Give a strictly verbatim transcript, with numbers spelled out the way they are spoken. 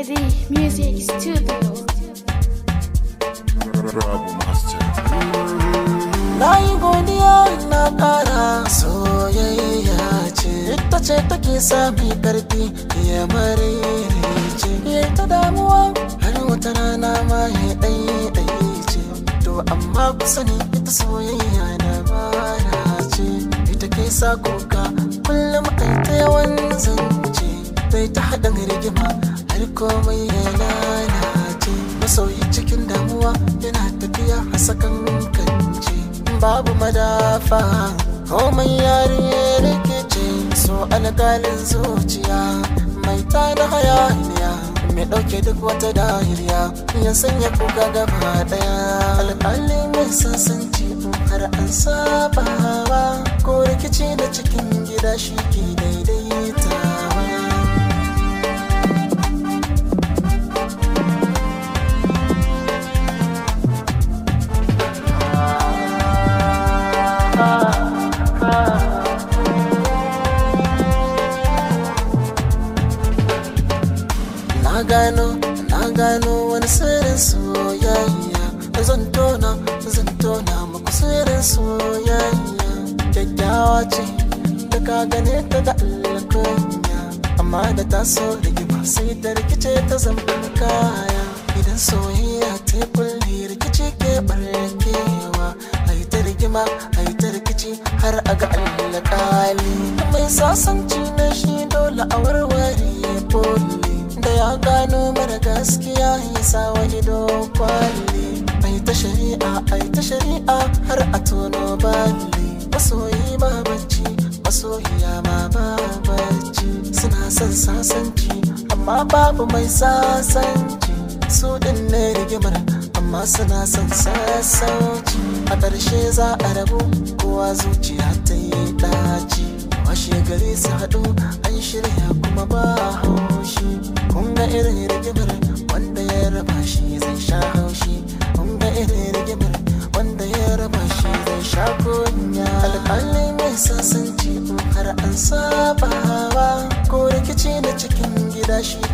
Steady Music Studio. Rabu Master. Na yi godiya na ƙara soyayya ce, ita ce take sami ƙarfi ya marere ce. Ya ta damuwa har wata rana ma ya ɗaya ɗaya ce. To amma kusa ne ita soyayya na bara ce. Ita kai sa kuka kullum ai ta yawan zance. Dai ta haɗin rigima har komai ya lalace. Masoyi cikin damuwa yana tafiya a sakan kance. Babu madafa komai yare rikice. So alƙalin zuciya mai tada hayaniya, mai ɗauke duk wata dahiriya ya sanya kuka gaba ɗaya. Alƙali mai sasanci har an saba ko rikici da cikin gida shi ke daidaitawa. Na gano, na gano wani sirrin soyayya. Zan tona, zan tona muku sirrin soyayya. Kyakkyawa ce, da ka gane ta da alkunya, amma da ta so rigima sai ta rikice ta zama kaya. Idan soyayya ta yi kulle rikici ke barkewa, ai ta rigima, ai ta rikici har a ga alƙali. Mai sasanci na shi dole a warware pole. Da ya gano mara gaskiya ya sawa ido kwalli. Ai ta shari'a, ai ta shari'a har a tono balli. Masoyi ba bacci, masoyiya ma ba bacci. Suna son sasanci amma babu mai sasanci. Su din ne rigimar amma suna son sassauci. A ƙarshe za a rabu kowa zuciya ta yi ɗaci. Washe gari su haɗu an shirya kuma ba haushi. Kunga irin rigimar wanda ya raba shi zai sha haushi. Kunga irin rigimar wanda ya raba shi zai sha kunya. Alƙali mai sasanci har an saba ko rikici da cikin gida shi